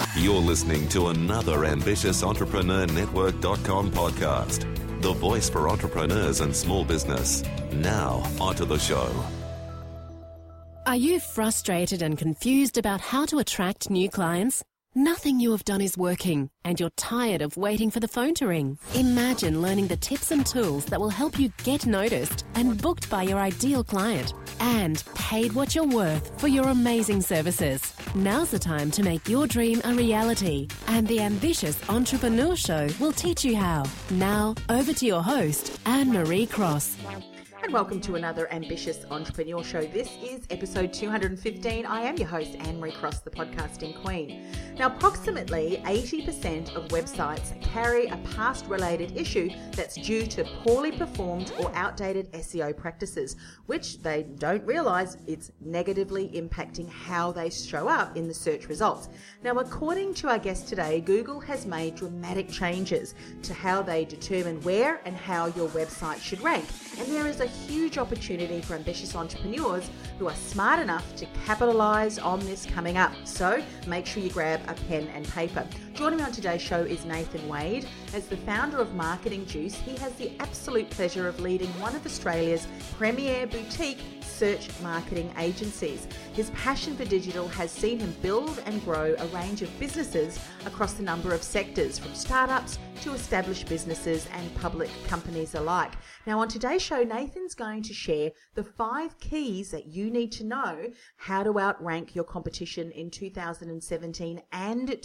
You're listening to another Ambitious Entrepreneur Network.com podcast, the voice for entrepreneurs and small business. Now, onto the show. Are you frustrated and confused about how to attract new clients? Nothing you have done is working, and you're tired of waiting for the phone to ring. Imagine learning the tips and tools that will help you get noticed and booked by your ideal client, and paid what you're worth for your amazing services. Now's the time to make your dream a reality, and the Ambitious Entrepreneur Show will teach you how. Now, over to your host, Anne-Marie Cross. And welcome to another Ambitious Entrepreneur Show. This is episode 215. I am your host, Anne-Marie Cross, the podcasting queen. Now, approximately 80% of websites carry a past-related issue that's due to poorly performed or outdated SEO practices, which they don't realise it's negatively impacting how they show up in the search results. Now, according to our guest today, Google has made dramatic changes to how they determine where and how your website should rank. And there is a huge opportunity for ambitious entrepreneurs who are smart enough to capitalise on this coming up. So make sure you grab a pen and paper. Joining me on today's show is Nathan Wade. As the founder of Marketing Juice, he has the absolute pleasure of leading one of Australia's premier boutique search marketing agencies. His passion for digital has seen him build and grow a range of businesses across a number of sectors, from startups to established businesses and public companies alike. Now, on today's show, Nathan's going to share the 5 keys that you need to know how to outrank your competition in 2017 and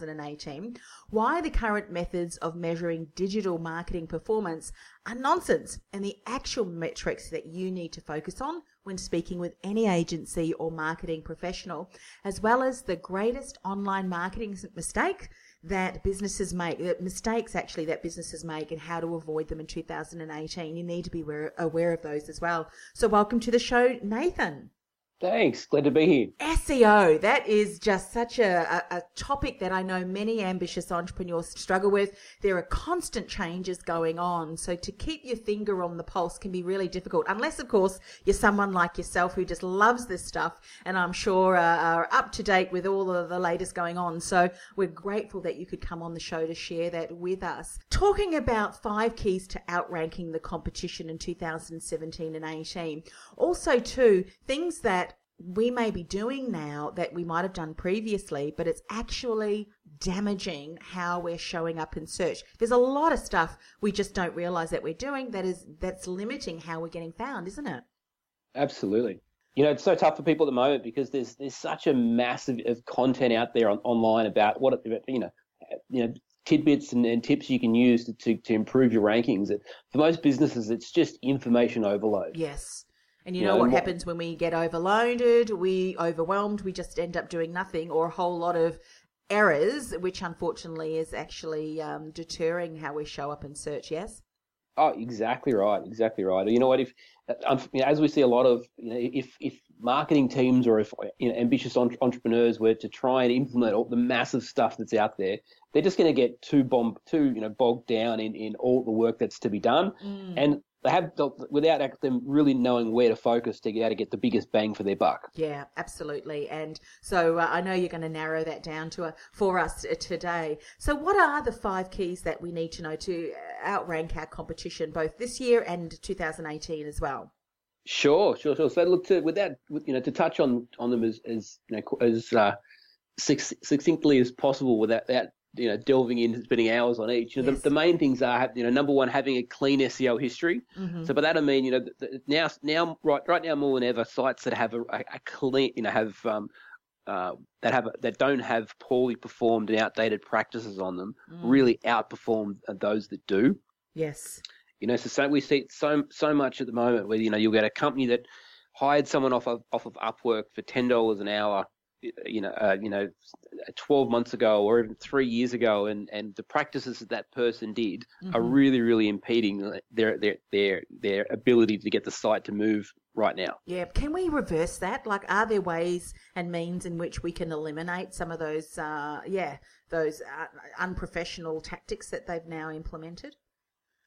2018, why the current methods of measuring digital marketing performance are nonsense, and the actual metrics that you need to focus on when speaking with any agency or marketing professional, as well as the greatest online marketing mistake that businesses make, mistakes actually that businesses make, and how to avoid them in 2018. You need to be aware of those as well. So welcome to the show, Nathan. Thanks. Glad to be here. SEO, that is just such a topic that I know many ambitious entrepreneurs struggle with. There are constant changes going on. So to keep your finger on the pulse can be really difficult, unless, of course, you're someone like yourself who just loves this stuff and I'm sure are up to date with all of the latest going on. So we're grateful that you could come on the show to share that with us. Talking about 5 keys to outranking the competition in 2017 and 18. Also, too, things that we may be doing now that we might have done previously, but it's actually damaging how we're showing up in search. There's a lot of stuff we just don't realize that we're doing that's limiting how we're getting found, isn't it? Absolutely. You know, it's so tough for people at the moment because there's such a massive of content out there online about what, you know, tidbits and tips you can use to improve your rankings. For most businesses, it's just information overload. Yes. And you know what happens when we get overloaded, overwhelmed, we just end up doing nothing, or a whole lot of errors, which unfortunately is actually deterring how we show up in search, yes? Oh, exactly right. Exactly right. You know what, as we see a lot of, if marketing teams or if ambitious entrepreneurs were to try and implement all the massive stuff that's out there, they're just going to get too bogged down in all the work that's to be done. And they have, without them really knowing where to focus to get the biggest bang for their buck. Yeah, absolutely. And so I know you're going to narrow that down for us today. So what are the 5 keys that we need to know to outrank our competition both this year and 2018 as well? Sure. So look, to touch on them as succinctly as possible without delving into spending hours on each. Yes. The main things are, number one, having a clean SEO history. Mm-hmm. So by that I mean, now right now more than ever, sites that have a clean, that don't have poorly performed and outdated practices on them really outperform those that do. Yes. So we see so much at the moment where you'll get a company that hired someone off of Upwork for $10 an hour, 12 months ago or even 3 years ago, and the practices that person did are really, really impeding their ability to get the site to move right now. Yeah. Can we reverse that? Like, are there ways and means in which we can eliminate some of those, unprofessional tactics that they've now implemented?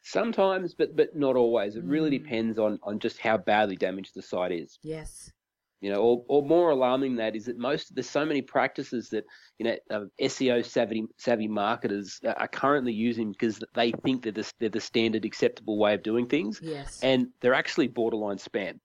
Sometimes, but not always. It really depends on just how badly damaged the site is. Yes. Or more alarming than that is that there's so many practices that SEO savvy marketers are currently using because they think that they're the standard acceptable way of doing things. Yes. And they're actually borderline spam.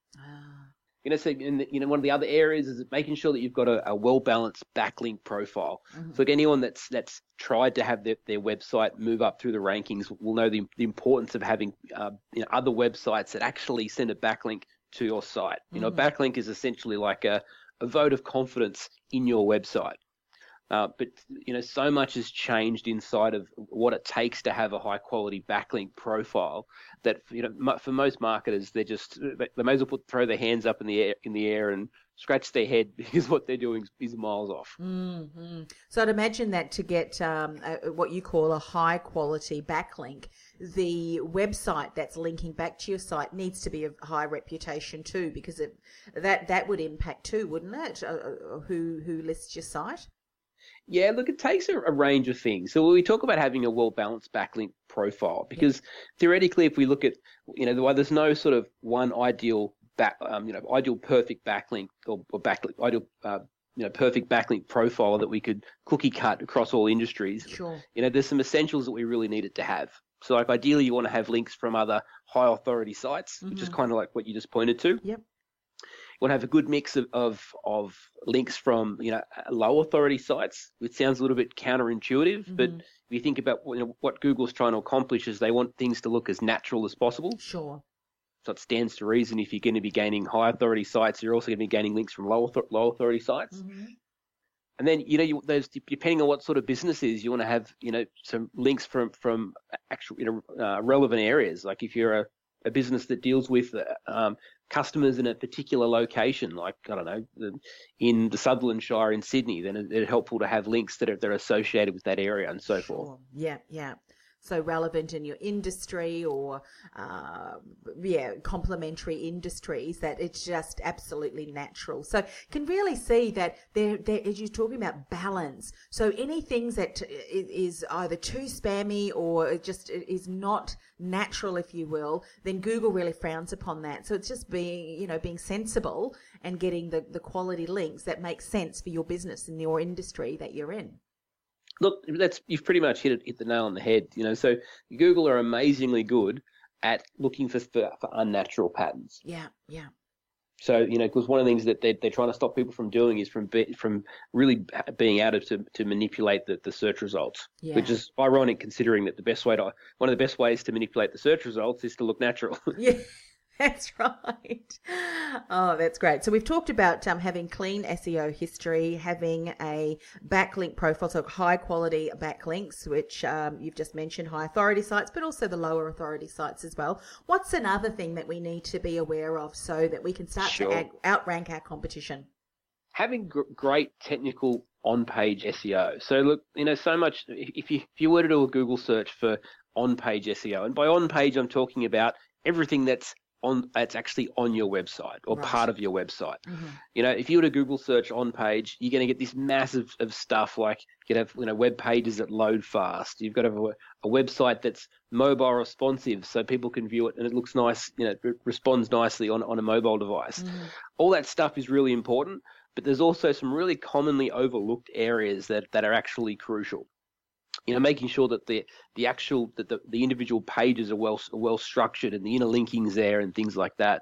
So one of the other areas is making sure that you've got a well-balanced backlink profile. Mm-hmm. So like anyone that's tried to have their website move up through the rankings will know the importance of having other websites that actually send a backlink to your site. A backlink is essentially like a vote of confidence in your website. But so much has changed inside of what it takes to have a high quality backlink profile that for most marketers they may as well throw their hands up in the air and scratch their head because what they're doing is miles off. Mm-hmm. So I'd imagine that to get what you call a high quality backlink, the website that's linking back to your site needs to be of high reputation too, because that would impact too, wouldn't it? Who lists your site? Yeah, look, it takes a range of things. So we talk about having a well-balanced backlink profile because theoretically, if we look at, there's no sort of one ideal ideal perfect backlink or ideal perfect backlink profile that we could cookie cut across all industries. Sure. There's some essentials that we really need it to have. So like ideally, you want to have links from other high authority sites, which is kind of like what you just pointed to. Yep. You want to have a good mix of links from low authority sites, which sounds a little bit counterintuitive, but if you think about what Google's trying to accomplish is they want things to look as natural as possible. Sure. So it stands to reason if you're going to be gaining high authority sites, you're also going to be gaining links from low authority sites. Mm-hmm. And then there's depending on what sort of business is, you want to have some links from actual relevant areas. Like if you're a business that deals with customers in a particular location, like, I don't know, in the Sutherland Shire in Sydney, then it's helpful to have links that are associated with that area and so forth. Yeah. So relevant in your industry or, complementary industries, that it's just absolutely natural. So can really see that there, as you're talking about balance. So anything that is either too spammy or just is not natural, if you will, then Google really frowns upon that. So it's just being sensible and getting the quality links that make sense for your business and your industry that you're in. Look, you've pretty much hit the nail on the head. So Google are amazingly good at looking for unnatural patterns. Yeah. So because one of the things that they're trying to stop people from doing is from really being able to manipulate the search results, which is ironic considering that one of the best ways to manipulate the search results is to look natural. Yeah. That's right. Oh, that's great. So we've talked about having clean SEO history, having a backlink profile, so high quality backlinks, which you've just mentioned, high authority sites, but also the lower authority sites as well. What's another thing that we need to be aware of so that we can start to outrank our competition? Having great technical on-page SEO. So look, so much, if you were to do a Google search for on-page SEO, and by on-page I'm talking about everything that's actually on your website or part of your website. Mm-hmm. If you were to Google search on page, you're going to get this massive of stuff like you could have web pages that load fast. You've got to have a website that's mobile responsive so people can view it and it looks nice, it responds nicely on a mobile device. Mm-hmm. All that stuff is really important, but there's also some really commonly overlooked areas that are actually crucial. Making sure that the individual pages are well structured and the interlinking's there and things like that.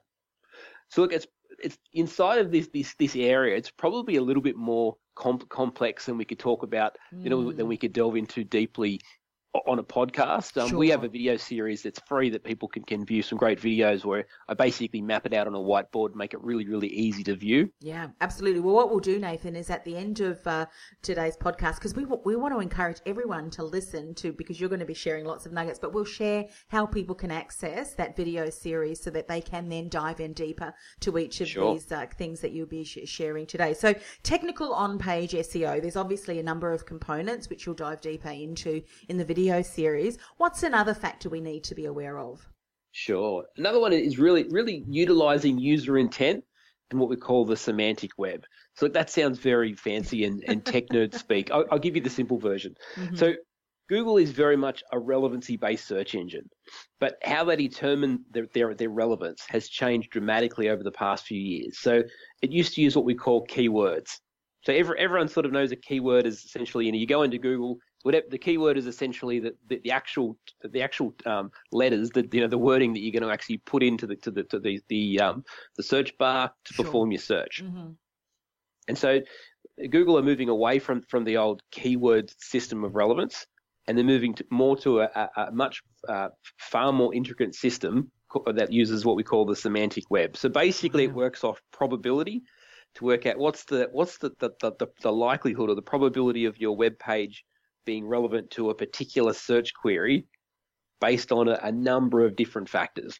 So look, it's inside of this area. It's probably a little bit more complex than we could talk about. Than we could delve into deeply on a podcast. Sure. We have a video series that's free that people can view some great videos where I basically map it out on a whiteboard and make it really, really easy to view. Yeah, absolutely. Well, what we'll do, Nathan, is at the end of today's podcast, because we want to encourage everyone to listen to, because you're going to be sharing lots of nuggets, but we'll share how people can access that video series so that they can then dive in deeper to each of these things that you'll be sharing today. So technical on-page SEO, there's obviously a number of components which you'll dive deeper into in the video series. What's another factor we need to be aware of? Sure. Another one is really utilizing user intent and what we call the semantic web. So that sounds very fancy and tech nerd speak. I'll give you the simple version. Mm-hmm. So Google is very much a relevancy-based search engine, but how they determine their relevance has changed dramatically over the past few years. So it used to use what we call keywords. So everyone sort of knows a keyword is essentially, you go into Google, whatever the keyword is essentially the actual letters, the wording that you're going to actually put into the search bar to perform your search. Mm-hmm. And so Google are moving away from the old keyword system of relevance, and they're moving more to a much far more intricate system that uses what we call the semantic web. So basically, it works off probability to work out what's the likelihood or the probability of your web page being relevant to a particular search query based on a number of different factors.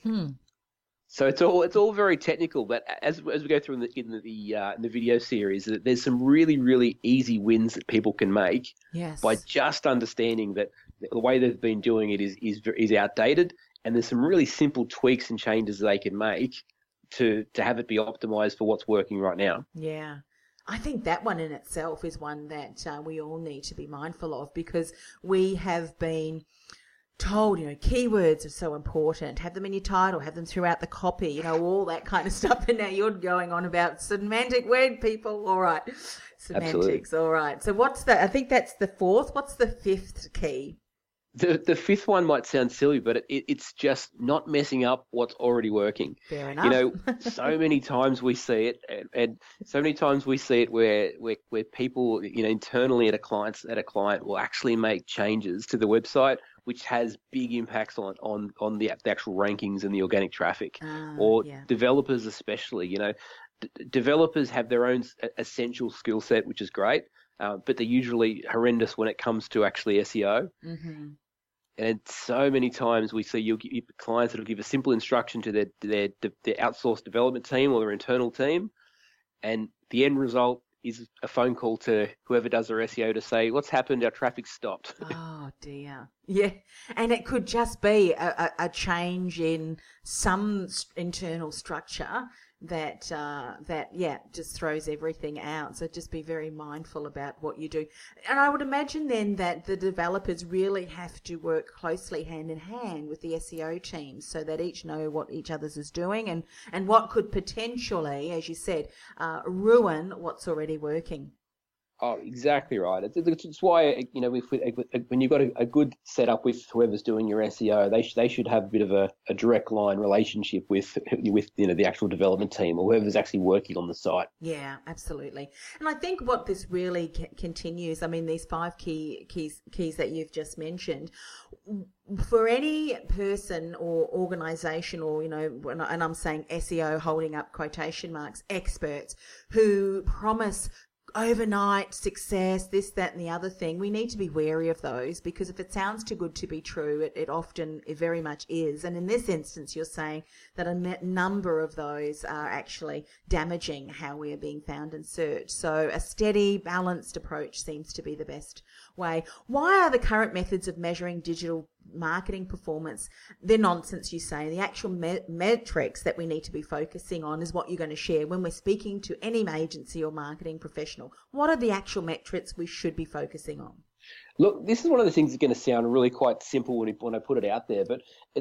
So it's all very technical, but as we go through in the video series, there's some really, really easy wins that people can make by just understanding that the way they've been doing it is outdated, and there's some really simple tweaks and changes they can make to have it be optimized for what's working right now. Yeah. I think that one in itself is one that we all need to be mindful of, because we have been told, keywords are so important. Have them in your title, have them throughout the copy, all that kind of stuff. And now you're going on about semantic web, people. All right. Semantics. Absolutely. All right. So I think that's the fourth. What's the fifth key? The fifth one might sound silly, but it's just not messing up what's already working. Fair enough. So many times we see it, and so many times we see it where people, internally at a client will actually make changes to the website, which has big impacts on the actual rankings and the organic traffic, developers especially. Developers have their own essential skill set, which is great, but they're usually horrendous when it comes to actually SEO. Mm-hmm. And so many times we see clients that will give a simple instruction to their outsourced development team or their internal team, and the end result is a phone call to whoever does their SEO to say, what's happened? Our traffic stopped. Oh, dear. Yeah. And it could just be a change in some internal structure that just throws everything out. So just be very mindful about what you do. And I would imagine then that the developers really have to work closely hand in hand with the SEO teams so that each know what each other's is doing and what could potentially, as you said, ruin what's already working. Oh, exactly right. It's why, when you've got a good setup with whoever's doing your SEO, they should have a bit of a direct line relationship with the actual development team or whoever's actually working on the site. Yeah, absolutely. And I think what this really continues, these 5 keys that you've just mentioned, for any person or organisation or, and I'm saying SEO holding up quotation marks, experts who promise overnight success, this, that, and the other thing, we need to be wary of those, because if it sounds too good to be true, it very much is. And in this instance, you're saying that a number of those are actually damaging how we are being found and searched. So a steady, balanced approach seems to be the best way. Why are the current methods of measuring digital marketing performance, they're nonsense, you say? The actual metrics that we need to be focusing on is what you're going to share when we're speaking to any agency or marketing professional. What are the actual metrics we should be focusing on? Look, this is one of the things that's going to sound really quite simple when I put it out there, but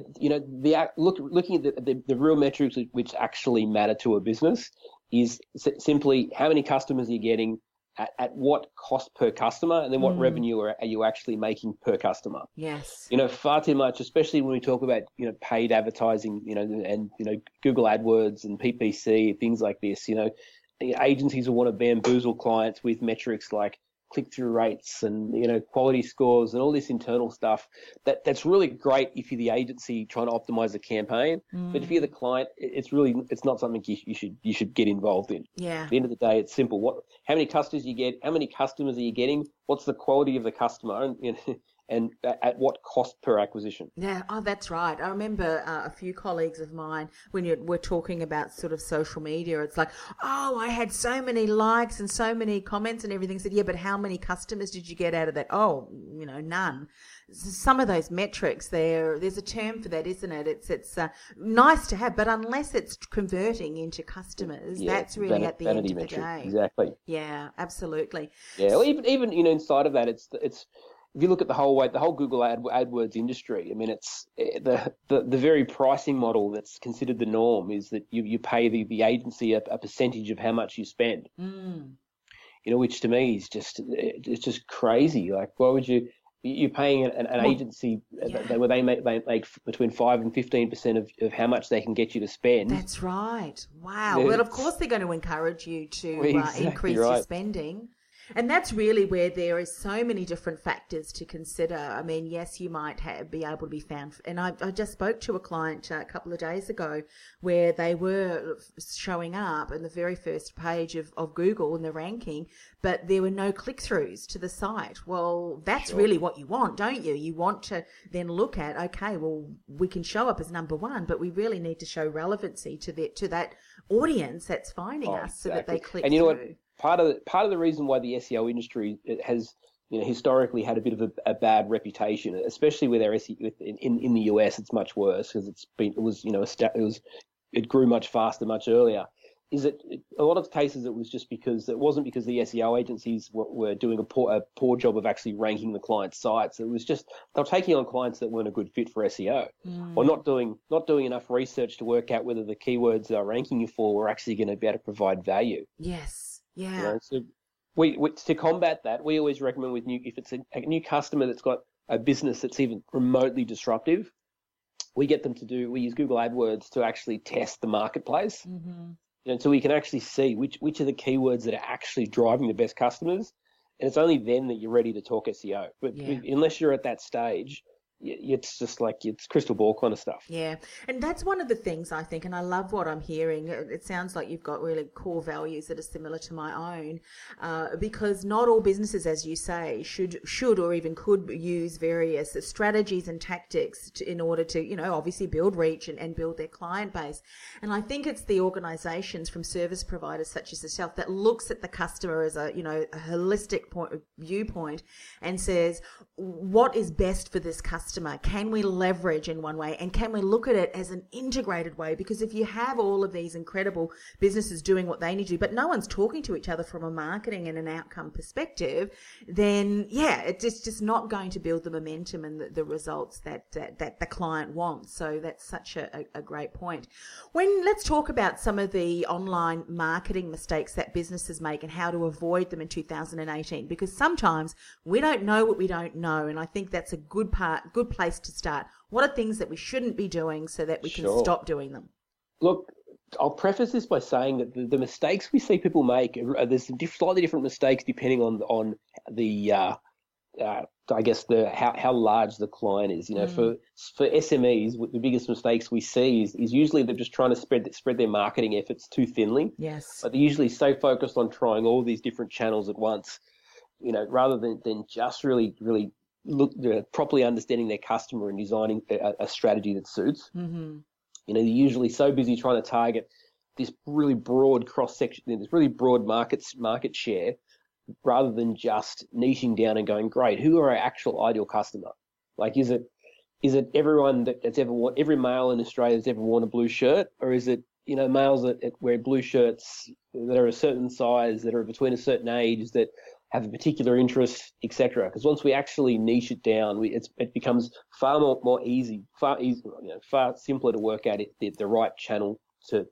looking at the real metrics which actually matter to a business is simply how many customers you're getting, at what cost per customer, and then what revenue are you actually making per customer. Yes. Far too much, especially when we talk about, paid advertising, and, Google AdWords and PPC, things like this, agencies will want to bamboozle clients with metrics like click-through rates and, quality scores and all this internal stuff. That's really great if you're the agency trying to optimize a campaign. But if you're the client, it's not something you should get involved in. Yeah. At the end of the day, it's simple. How many customers you get? How many customers are you getting? What's the quality of the customer? And at what cost per acquisition? Yeah, that's right. I remember a few colleagues of mine, when we're talking about sort of social media, it's like, oh, I had so many likes and so many comments and everything. Said, yeah, but how many customers did you get out of that? Oh, none. Some of those metrics, there's a term for that, isn't it? It's nice to have, but unless it's converting into customers, that's really at the end of the day. Exactly. Yeah, absolutely. Yeah, well, even inside of that, it's if you look at the whole Google AdWords industry, I mean, it's the very pricing model that's considered the norm is that you pay the agency a percentage of how much you spend. Which to me is it's just crazy. Like, why would you're paying an agency where they make between 5 and 15% of how much they can get you to spend. That's right. Wow. Well, of course they're going to encourage you to increase your spending. And that's really where there is so many different factors to consider. I mean, yes, you might be able to be found. And I just spoke to a client a couple of days ago where they were showing up in the very first page of Google in the ranking, but there were no click-throughs to the site. Well, that's really what you want, don't you? You want to then look at, okay, well, we can show up as number one, but we really need to show relevancy to that audience that's finding us so that they click and you know through. What? Part of the reason why the SEO industry has historically had a bit of a bad reputation, especially with our SEO in the US, it's much worse because it grew much faster, much earlier. Is that a lot of cases it was just because it wasn't because the SEO agencies were doing a poor job of actually ranking the client's sites. It was just they were taking on clients that weren't a good fit for SEO, or not doing enough research to work out whether the keywords they're ranking you for were actually going to be able to provide value. Yes. Yeah. You know, so we to combat that, we always recommend if it's a new customer that's got a business that's even remotely disruptive, we use Google AdWords to actually test the marketplace. So we can actually see which are the keywords that are actually driving the best customers, and it's only then that you're ready to talk SEO. But unless you're at that stage, it's just like it's crystal ball kind of stuff. Yeah, and that's one of the things I think, and I love what I'm hearing. It sounds like you've got really core values that are similar to my own, because not all businesses, as you say, should or even could use various strategies and tactics in order to, obviously build reach and build their client base. And I think it's the organisations from service providers such as yourself that looks at the customer as a holistic viewpoint and says, what is best for this customer? Can we leverage in one way, and can we look at it as an integrated way? Because if you have all of these incredible businesses doing what they need to do, but no one's talking to each other from a marketing and an outcome perspective, then it's just not going to build the momentum and the results that the client wants. So that's such a great point. Let's talk about some of the online marketing mistakes that businesses make and how to avoid them in 2018, because sometimes we don't know what we don't know, and I think that's a good place to start. What are things that we shouldn't be doing so that we can stop doing them? Look, I'll preface this by saying that the mistakes we see people make, there's some slightly different mistakes depending on the I guess how large the client is. For SMEs, the biggest mistakes we see is usually they're just trying to spread their marketing efforts too thinly. Yes. But they're usually so focused on trying all these different channels at once, rather than just really properly understanding their customer and designing a strategy that suits. They're usually so busy trying to target this really broad cross-section, this really broad market share, rather than just niching down and going, great, who are our actual ideal customer? Like, is it everyone that's every male in Australia that's ever worn a blue shirt, or is it males that wear blue shirts that are a certain size, that are between a certain age, that have a particular interest, etc. Because once we actually niche it down, it becomes far simpler to work out the right channel to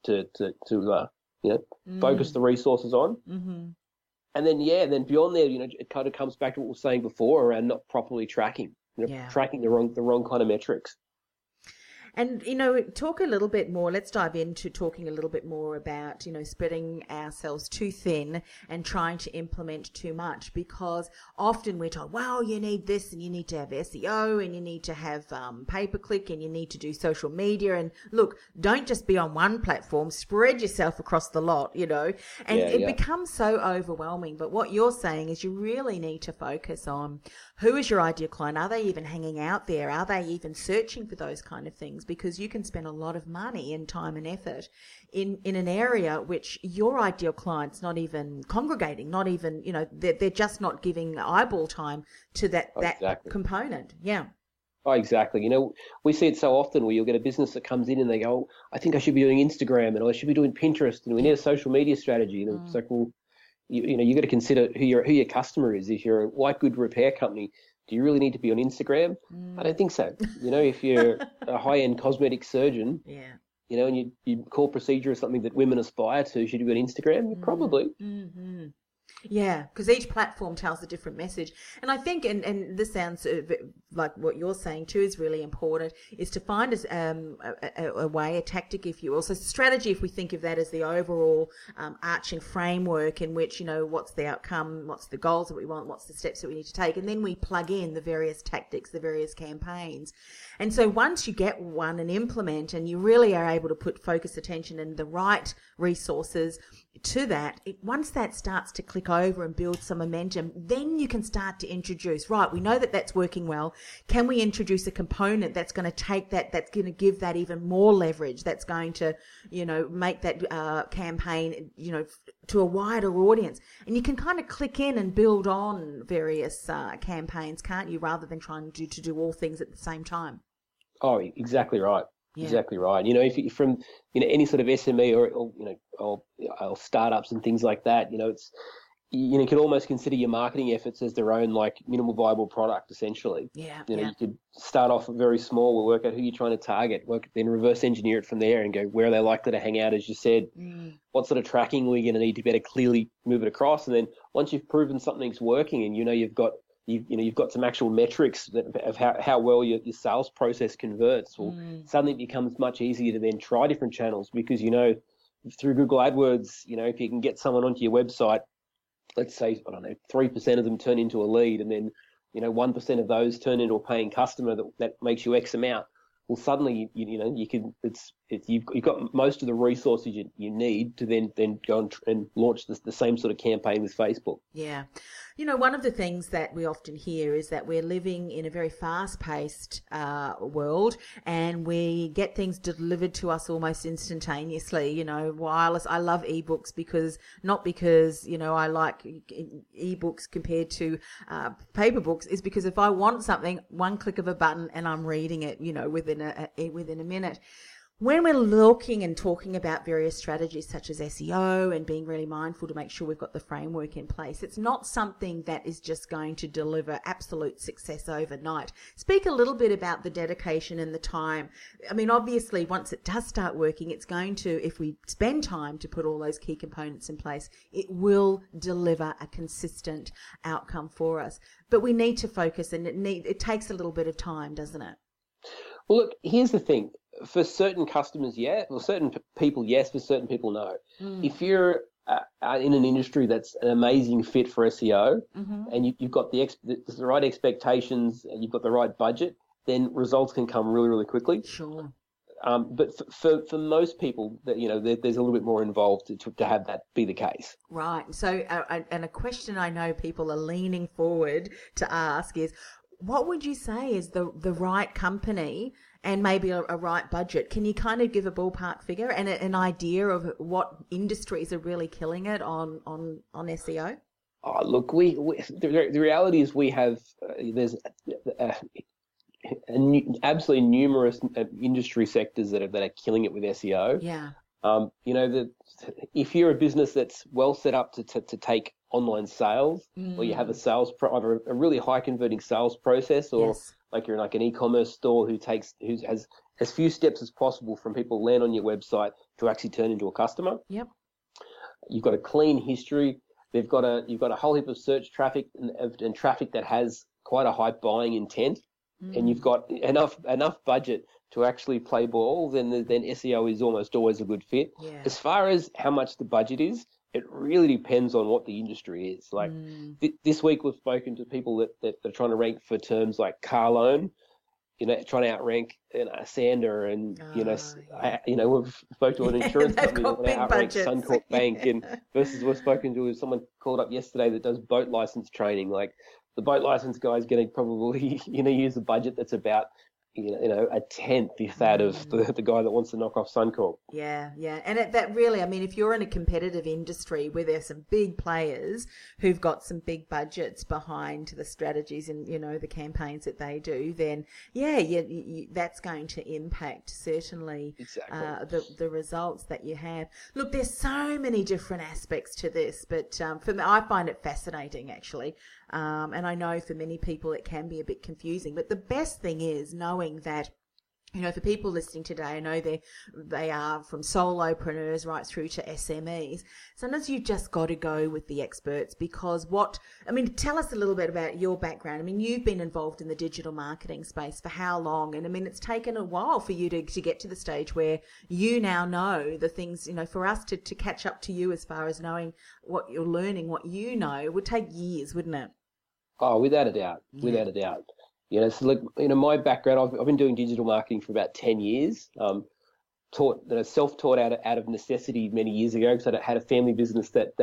focus the resources on. And then beyond there, it kind of comes back to what we were saying before around not properly tracking, tracking the wrong kind of metrics. And, talk a little bit more, let's dive into talking a little bit more about, spreading ourselves too thin and trying to implement too much, because often we're told, well, you need this and you need to have SEO and you need to have pay-per-click and you need to do social media. And look, don't just be on one platform, spread yourself across the lot, and it becomes so overwhelming. But what you're saying is you really need to focus on who is your ideal client? Are they even hanging out there? Are they even searching for those kind of things? Because you can spend a lot of money and time and effort in an area which your ideal client's not even congregating, not even, they're just not giving eyeball time to that component. Yeah. Oh, exactly. We see it so often where you'll get a business that comes in and they go, I think I should be doing Instagram and I should be doing Pinterest and we need a social media strategy. It's like, well, you got to consider who your customer is. If you're a white good repair company, do you really need to be on Instagram? I don't think so. If you're a high-end cosmetic surgeon, and your core procedure is something that women aspire to, should you be on Instagram? Probably. Mm-hmm. Yeah, because each platform tells a different message. And I think, and this sounds like what you're saying too is really important, is to find a way, a tactic, if you will. So strategy, if we think of that as the overall arching framework in which, what's the outcome, what's the goals that we want, what's the steps that we need to take. And then we plug in the various tactics, the various campaigns. And so once you get one and implement, and you really are able to put focus, attention, and the right resources to that, once that starts to click over and build some momentum, then you can start to introduce, right, we know that that's working well. Can we introduce a component that's going to take that, that's going to give that even more leverage, that's going to, make that campaign, to a wider audience? And you can kind of click in and build on various campaigns, can't you, rather than trying to do all things at the same time? Oh, exactly right. Yeah. Exactly right. If you from any sort of SME or startups and things like that, it's you can almost consider your marketing efforts as their own like minimal viable product essentially. Yeah. You could start off very small, we'll work out who you're trying to target, then reverse engineer it from there and go, where are they likely to hang out, as you said? What sort of tracking we're going to need to better clearly move it across, and then once you've proven something's working and you've got some actual metrics of how well your sales process converts, well, suddenly it becomes much easier to then try different channels, because through Google AdWords, if you can get someone onto your website, let's say 3% of them turn into a lead, and then 1% of those turn into a paying customer that makes you X amount. Well, suddenly you've got most of the resources you need to then go and launch the same sort of campaign with Facebook. Yeah. One of the things that we often hear is that we're living in a very fast-paced world, and we get things delivered to us almost instantaneously. Wireless. I love ebooks because I like ebooks compared to paper books, is because if I want something, one click of a button and I'm reading it, within a minute. When we're looking and talking about various strategies such as SEO and being really mindful to make sure we've got the framework in place, it's not something that is just going to deliver absolute success overnight. Speak a little bit about the dedication and the time. I mean, obviously, once it does start working, it's going to, if we spend time to put all those key components in place, it will deliver a consistent outcome for us. But we need to focus, and it takes a little bit of time, doesn't it? Well, look, here's the thing. For certain customers, certain people, yes. For certain people, no. If you're in an industry that's an amazing fit for SEO, and you've got the right expectations, and you've got the right budget, then results can come really, really quickly. Sure. But for most people, there's a little bit more involved to have that be the case. Right. So, and a question I know people are leaning forward to ask is, what would you say is the right company and maybe a right budget? Can you kind of give a ballpark figure and an idea of what industries are really killing it on SEO? Oh, look, the reality is we have there's absolutely numerous industry sectors that are killing it with SEO. Yeah. If you're a business that's well set up to take online sales, or you have either a really high converting sales process, or like you're like an e-commerce store who has as few steps as possible from people land on your website to actually turn into a customer. Yep. You've got a clean history. You've got a whole heap of search traffic and traffic that has quite a high buying intent, and you've got enough budget to actually play ball, then SEO is almost always a good fit. Yeah. As far as how much the budget is, it really depends on what the industry is. Like this week, we've spoken to people that are trying to rank for terms like car loan, trying to outrank Sander, and we've spoken to an insurance company that want to outrank Suncorp Bank, and versus we've spoken to someone called up yesterday that does boat license training. Like the boat license guy is going to probably use a budget that's about a tenth, if that, of the guy that wants to knock off Suncorp. Yeah. And that really, I mean, if you're in a competitive industry where there's some big players who've got some big budgets behind the strategies and, the campaigns that they do, then, that's going to impact, certainly, the results that you have. Look, there's so many different aspects to this, but for me, I find it fascinating, actually. And I know for many people it can be a bit confusing, but the best thing is knowing that, for people listening today, I know they are from solopreneurs right through to SMEs. Sometimes you've just got to go with the experts because tell us a little bit about your background. I mean, you've been involved in the digital marketing space for how long? And it's taken a while for you to get to the stage where you now know the things, for us to catch up to you as far as knowing what you're learning, what you know, it would take years, wouldn't it? Oh, without a doubt. Without a doubt. My background, I've been doing digital marketing for about 10 years. Self-taught out of necessity many years ago because I had a family business that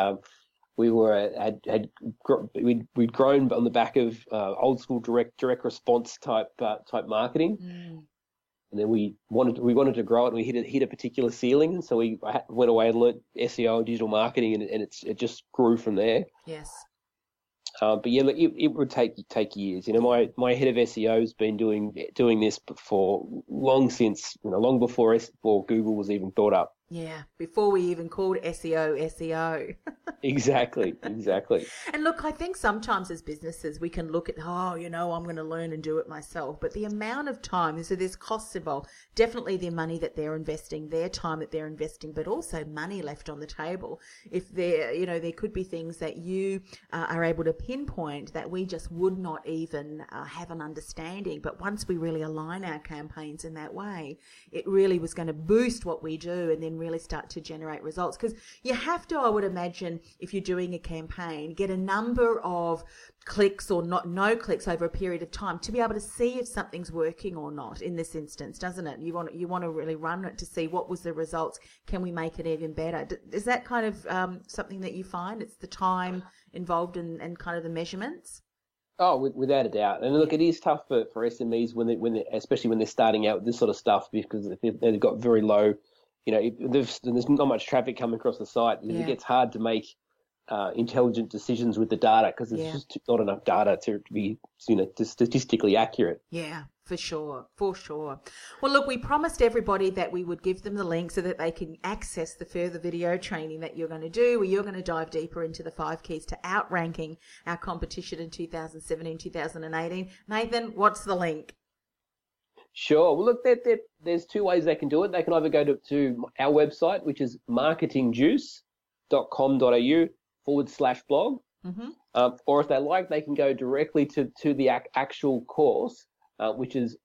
we'd grown on the back of old school direct response type marketing. And then we wanted to grow it, and we hit a particular ceiling, and so I went away and learnt SEO and digital marketing, and it just grew from there. Yes. But it would take years. My head of SEO has been doing this for long before Google was even thought up. Yeah, before we even called SEO. Exactly. And look, I think sometimes as businesses we can look at, I'm going to learn and do it myself. But the amount of time, so there's costs involved, definitely the money that they're investing, their time that they're investing, but also money left on the table. If there could be things that you are able to pinpoint that we just would not even have an understanding. But once we really align our campaigns in that way, it really was going to boost what we do and then really start to generate results. Because you have to, I would imagine, if you're doing a campaign, get a number of clicks or no clicks over a period of time to be able to see if something's working or not in this instance, doesn't it? You want to really run it to see what was the results. Can we make it even better? Is that kind of something that you find? It's the time involved and kind of the measurements? Oh, without a doubt. And look, it is tough for SMEs especially when they're starting out with this sort of stuff because they've got very low, there's not much traffic coming across the site. Yeah. It gets hard to make intelligent decisions with the data because there's just not enough data to be statistically accurate. Yeah, for sure. Well, look, we promised everybody that we would give them the link so that they can access the further video training that you're going to do, where you're going to dive deeper into the 5 keys to outranking our competition in 2017, 2018. Nathan, what's the link? Sure. Well, look, there's 2 ways they can do it. They can either go to our website, which is marketingjuice.com.au/blog, or if they like, they can go directly to the actual course, which is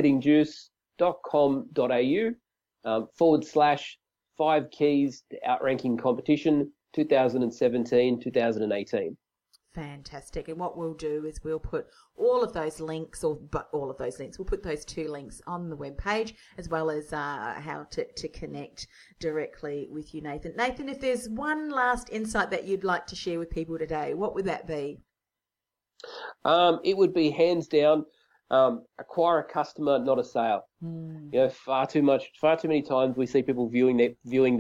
marketingjuice.com.au/5 keys to outranking competition 2017-2018. Fantastic. And what we'll do is we'll put all of those links, we'll put those 2 links on the webpage, as well as how to connect directly with you, Nathan. Nathan, if there's one last insight that you'd like to share with people today, what would that be? It would be hands down, acquire a customer, not a sale. Far too many times we see people viewing the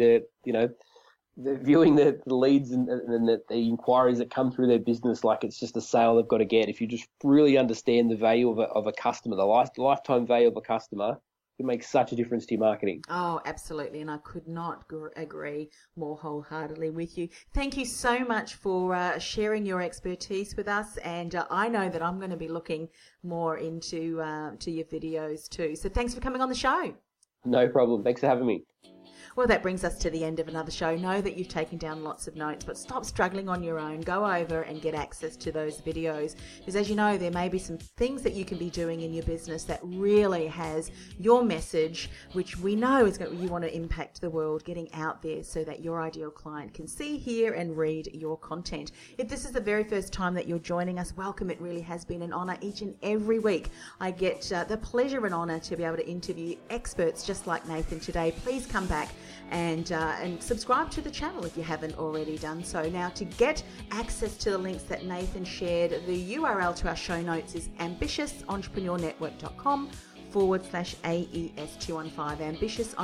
leads and the inquiries that come through their business like it's just a sale they've got to get. If you just really understand the value of a customer, the lifetime value of a customer, it makes such a difference to your marketing. Oh, absolutely. And I could not agree more wholeheartedly with you. Thank you so much for sharing your expertise with us. And I know that I'm going to be looking more into to your videos too. So thanks for coming on the show. No problem. Thanks for having me. Well, that brings us to the end of another show. Know that you've taken down lots of notes, but stop struggling on your own. Go over and get access to those videos. Because as you know, there may be some things that you can be doing in your business that really has your message, which we know is you want to impact the world, getting out there so that your ideal client can see, hear and read your content. If this is the very first time that you're joining us, welcome. It really has been an honour. Each and every week I get the pleasure and honour to be able to interview experts just like Nathan today. Please come back and subscribe to the channel if you haven't already done so. Now, to get access to the links that Nathan shared, the URL to our show notes is ambitiousentrepreneurnetwork.com ambitiousentrepreneur.com/AES215,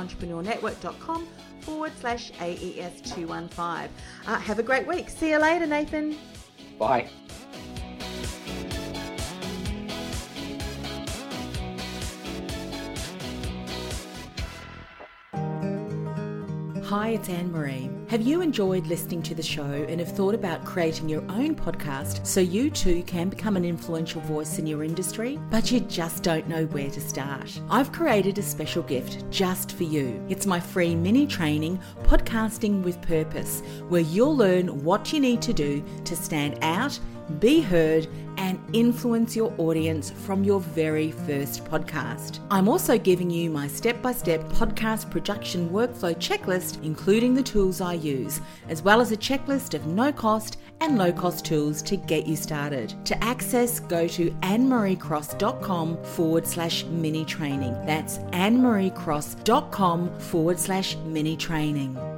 ambitiousentrepreneursnetwork.com/AES215. Have a great week. See you later, Nathan. Bye. Hi, it's Anne-Marie. Have you enjoyed listening to the show and have thought about creating your own podcast so you too can become an influential voice in your industry, but you just don't know where to start? I've created a special gift just for you. It's my free mini training, Podcasting with Purpose, where you'll learn what you need to do to stand out, be heard, and influence your audience from your very first podcast. I'm also giving you my step-by-step podcast production workflow checklist, including the tools I use, as well as a checklist of no-cost and low-cost tools to get you started. To access, go to annemariecross.com/mini training. That's annemariecross.com/mini training.